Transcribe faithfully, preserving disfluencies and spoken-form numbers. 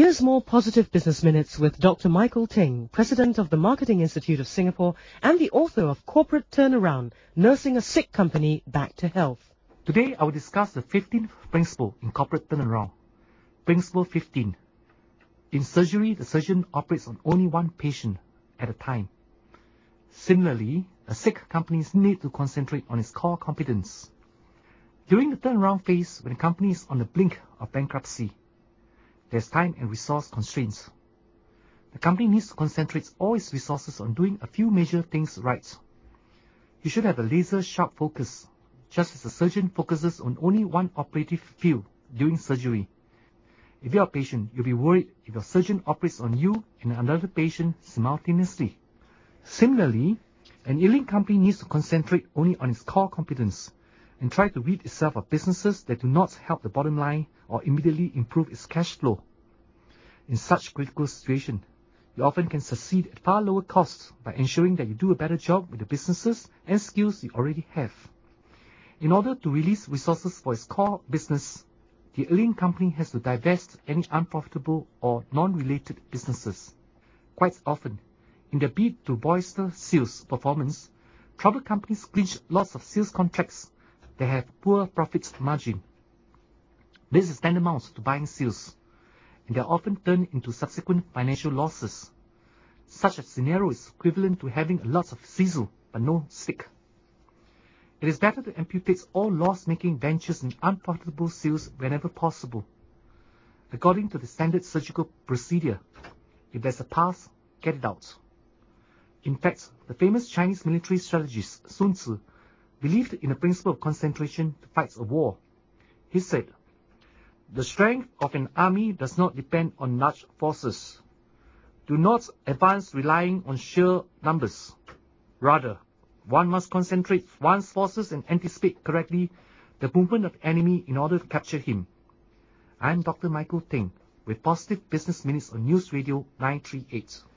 Here's more positive business minutes with Doctor Michael Ting, President of the Marketing Institute of Singapore and the author of Corporate Turnaround, Nursing a Sick Company Back to Health. Today, I will discuss the fifteenth principle in corporate turnaround. Principle fifteen. In surgery, the surgeon operates on only one patient at a time. Similarly, a sick company needs to concentrate on its core competence. During the turnaround phase, when a company is on the blink of bankruptcy, there's time and resource constraints. The company needs to concentrate all its resources on doing a few major things right. You should have a laser-sharp focus, just as a surgeon focuses on only one operative field during surgery. If you're a patient, you'll be worried if your surgeon operates on you and another patient simultaneously. Similarly, an ailing company needs to concentrate only on its core competence and try to rid itself of businesses that do not help the bottom line or immediately improve its cash flow. In such critical situations, you often can succeed at far lower costs by ensuring that you do a better job with the businesses and skills you already have. In order to release resources for its core business, the ailing company has to divest any unprofitable or non-related businesses. Quite often, in their bid to bolster sales performance, troubled companies clinch lots of sales contracts that have poor profit margin. This is tantamount to buying sales, and they are often turned into subsequent financial losses. Such a scenario is equivalent to having a lot of sizzle but no stick. It is better to amputate all loss-making ventures and unprofitable sales whenever possible. According to the standard surgical procedure, if there's a pus, get it out. In fact, the famous Chinese military strategist Sun Tzu believed in the principle of concentration to fight a war. He said, "The strength of an army does not depend on large forces. Do not advance relying on sheer numbers. Rather, one must concentrate one's forces and anticipate correctly the movement of the enemy in order to capture him." I am Doctor Michael Ting with Positive Business Minutes on News Radio nine three eight.